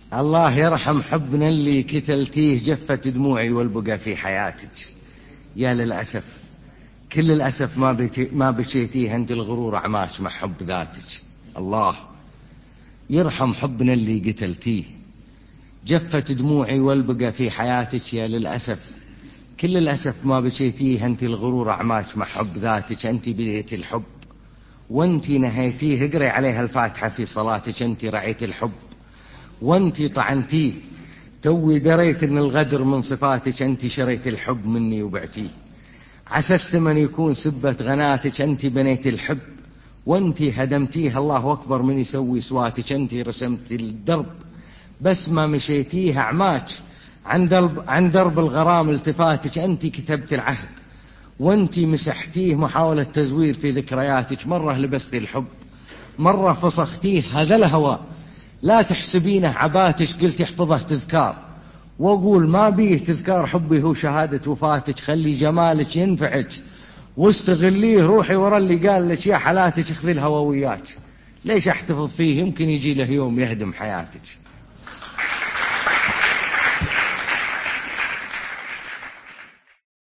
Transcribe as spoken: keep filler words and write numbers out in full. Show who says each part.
Speaker 1: الله يرحم حبنا اللي كتلتيه، جفت دموعي والبقى في حياتك. يا للأسف كل الأسف ما بيتي ما بشيتيه انت الغرور أعماش مع حب ذاتك. الله يرحم حبنا اللي قتلتيه، جفت دموعي والبقى في حياتك. يا للأسف كل الأسف ما بشيتيه انت الغرور أعماش مع حب ذاتك. انت بديت الحب وانت نهيتيه، اقري عليها الفاتحة في صلاتك. انت رعيت الحب وانت طعنتيه، توي دريت ان الغدر من صفاتك. انت شريت الحب مني وبعتيه، عسى الثمن يكون سبة غناتك. انت بنيت الحب وانت هدمتيه، الله اكبر من يسوي سواتك. انت رسمت الدرب بس ما مشيتيه، اعماك عن درب, عن درب الغرام التفاتك. انت كتبت العهد وانت مسحتيه، محاولة تزوير في ذكرياتك. مرة لبست الحب مرة فسختيه، هذا الهوى لا تحسبينه عباتك. قلت احفظه تذكار واقول ما بيه تذكار، حبي هو شهادة وفاتك. خلي جمالك ينفعك واستغليه، روحي ورا اللي قال لك يا حلاتك اخذي الهوى وياك. ليش احتفظ فيه؟ يمكن يجي له يوم يهدم حياتك.